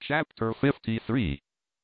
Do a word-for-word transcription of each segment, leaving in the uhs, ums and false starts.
Chapter fifty-three.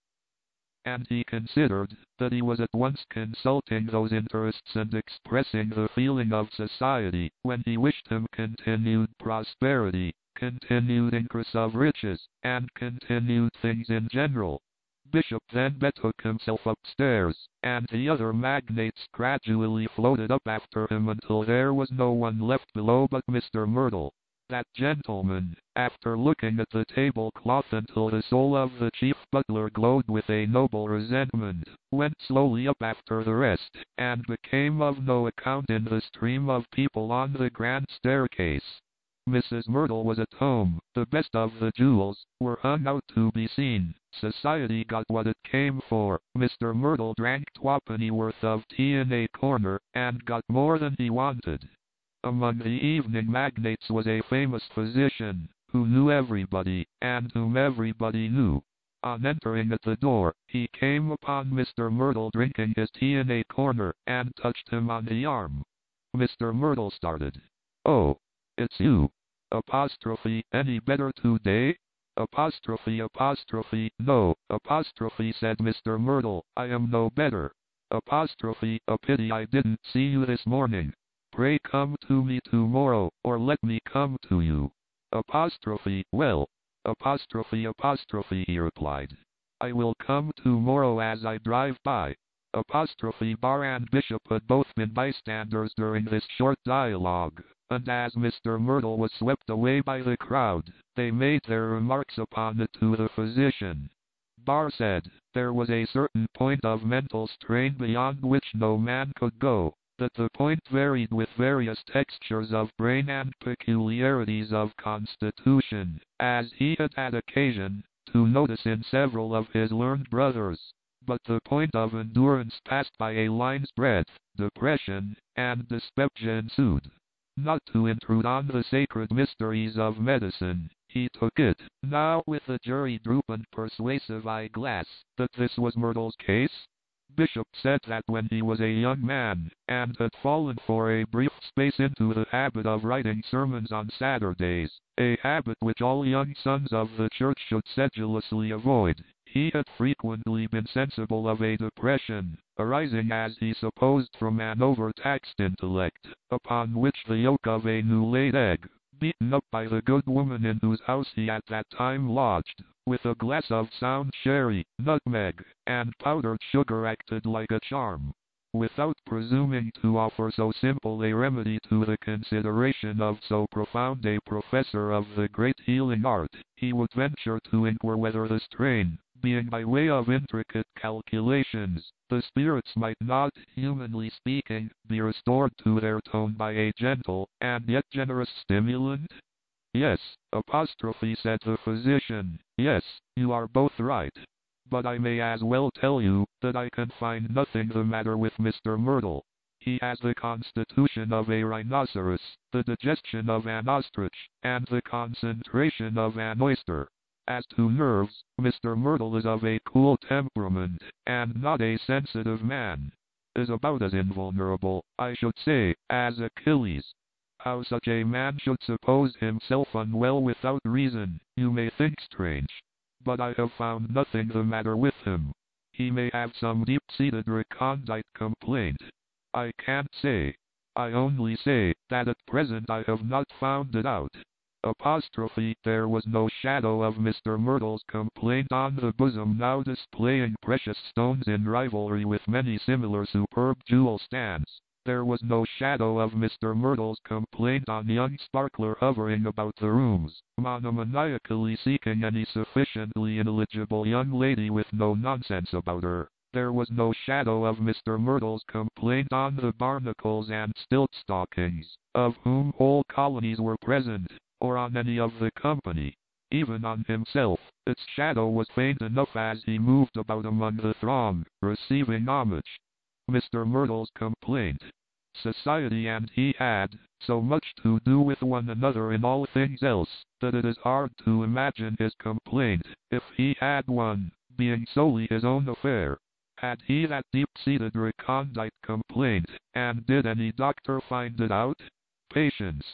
And he considered that he was at once consulting those interests and expressing the feeling of society when he wished him continued prosperity, continued increase of riches, and continued things in general. Bishop then betook himself upstairs, and the other magnates gradually floated up after him until there was no one left below but Mister Merdle. That gentleman, after looking at the tablecloth until the soul of the chief butler glowed with a noble resentment, went slowly up after the rest, and became of no account in the stream of people on the grand staircase. Missus Merdle was at home. The best of the jewels were hung out to be seen. Society got what it came for. Mister Merdle drank twopenny worth of tea in a corner, and got more than he wanted. Among the evening magnates was a famous physician, who knew everybody, and whom everybody knew. On entering at the door, he came upon Mister Merdle drinking his tea in a corner, and touched him on the arm. Mister Merdle started. "Oh, it's you. Apostrophe, any better today?" Apostrophe, apostrophe, no, apostrophe, said Mister Merdle, I am no better. Apostrophe, a pity I didn't see you this morning. Pray come to me tomorrow, or let me come to you. Apostrophe, well. Apostrophe, apostrophe, he replied. I will come tomorrow as I drive by. Apostrophe, Bar and Bishop had both been bystanders during this short dialogue, and as Mister Merdle was swept away by the crowd, they made their remarks upon it to the physician. Bar said, there was a certain point of mental strain beyond which no man could go, that the point varied with various textures of brain and peculiarities of constitution, as he had had occasion to notice in several of his learned brothers. But the point of endurance passed by a line's breadth, depression and dyspepsia ensued. Not to intrude on the sacred mysteries of medicine, he took it, now with a jury droop and persuasive eyeglass, that this was Merdle's case. Bishop said that when he was a young man, and had fallen for a brief space into the habit of writing sermons on Saturdays, a habit which all young sons of the church should sedulously avoid, he had frequently been sensible of a depression, arising as he supposed from an overtaxed intellect, upon which the yolk of a new-laid egg, beaten up by the good woman in whose house he at that time lodged, with a glass of sound sherry, nutmeg, and powdered sugar acted like a charm. Without presuming to offer so simple a remedy to the consideration of so profound a professor of the great healing art, he would venture to inquire whether the strain, being by way of intricate calculations, the spirits might not, humanly speaking, be restored to their tone by a gentle, and yet generous stimulant? Yes, apostrophe, said the physician, yes, you are both right. But I may as well tell you, that I can find nothing the matter with Mister Merdle. He has the constitution of a rhinoceros, the digestion of an ostrich, and the concentration of an oyster. As to nerves, Mister Merdle is of a cool temperament, and not a sensitive man. Is about as invulnerable, I should say, as Achilles. How such a man should suppose himself unwell without reason, you may think strange. But I have found nothing the matter with him. He may have some deep-seated recondite complaint. I can't say. I only say, that at present I have not found it out. Apostrophe, there was no shadow of Mister Merdle's complaint on the bosom now displaying precious stones in rivalry with many similar superb jewel stands. There was no shadow of Mister Merdle's complaint on young Sparkler hovering about the rooms, monomaniacally seeking any sufficiently ineligible young lady with no nonsense about her. There was no shadow of Mister Merdle's complaint on the Barnacles and Stiltstockings, of whom whole colonies were present, or on any of the company. Even on himself, its shadow was faint enough as he moved about among the throng, receiving homage. Mister Merdle's complaint. Society and he had so much to do with one another in all things else, that it is hard to imagine his complaint, if he had one, being solely his own affair. Had he that deep-seated recondite complaint, and did any doctor find it out? Patience.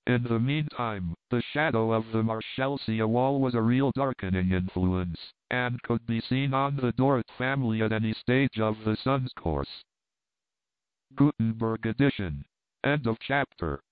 In the meantime, the shadow of the Marshalsea wall was a real darkening influence, and could be seen on the Dorrit family at any stage of the sun's course. Gutenberg edition. End of chapter.